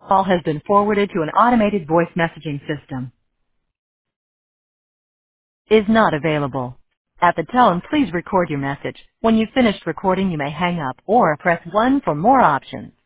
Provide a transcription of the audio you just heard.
Call has been forwarded to an automated voice messaging system. Is not available. At the tone, please record your message. When you've finished recording, you may hang up or press 1 for more options.